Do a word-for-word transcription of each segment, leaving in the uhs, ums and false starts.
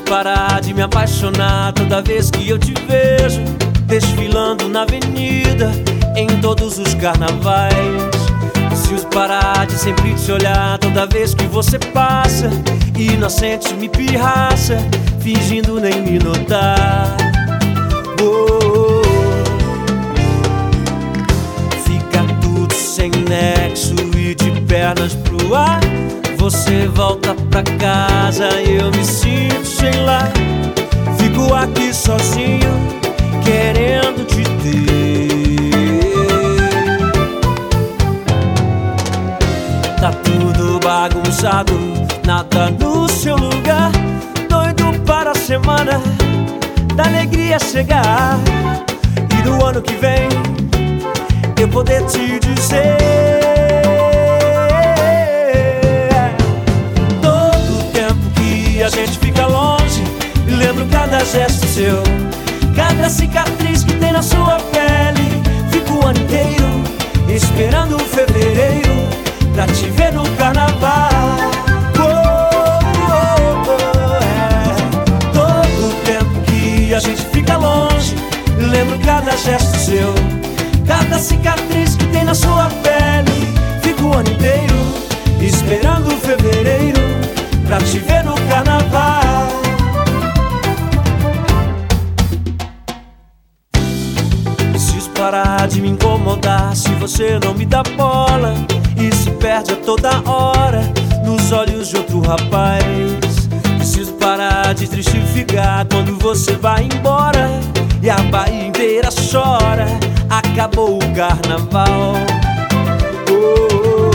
parar de me apaixonar toda vez que eu te vejo desfilando na avenida, em todos os carnavais. Preciso parar de sempre te olhar toda vez que você passa, inocente me pirraça, fingindo nem me notar. Oh, oh, oh. Fica tudo sem nexo e de pernas pro ar. Você volta pra casa e eu me sinto sem lar. Fico aqui sozinho, querendo te ter. Tá tudo bagunçado, nada no seu lugar. Doido para a semana da alegria chegar, e no ano que vem eu poder te dizer: a gente fica longe e lembro cada gesto seu, cada cicatriz que tem na sua pele. Fico o ano inteiro esperando o fevereiro pra te ver no carnaval. Oh, oh, oh, é. Todo o tempo que a gente fica longe, lembro cada gesto seu, cada cicatriz que tem na sua pele. Fico o ano inteiro esperando o fevereiro pra te ver no carnaval. Preciso parar de me incomodar se você não me dá bola e se perde a toda hora nos olhos de outro rapaz. Preciso parar de tristificar quando você vai embora e a Bahia inteira chora. Acabou o carnaval. Oh, oh.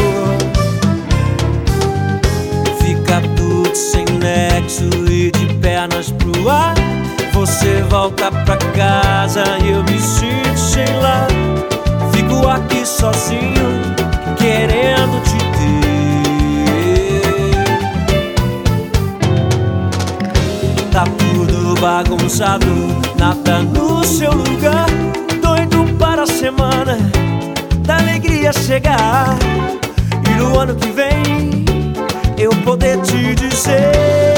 Fica tudo sem nexo e de pernas pro ar. Você volta pra casa e eu me sinto sem lar. Fico aqui sozinho, querendo te ter. Tá tudo bagunçado, nada no seu lugar. Doido para a semana da alegria chegar, e no ano que vem eu poder te dizer: